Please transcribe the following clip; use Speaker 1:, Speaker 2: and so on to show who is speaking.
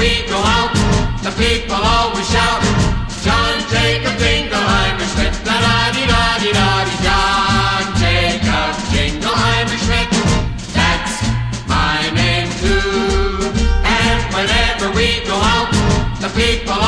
Speaker 1: we go out, the people always shout, John Jacob Jingleheimer Schmidt, da-da-dee-da-dee-da-dee, John Jacob Jingleheimer Schmidt. That's my name too. And whenever we go out, the people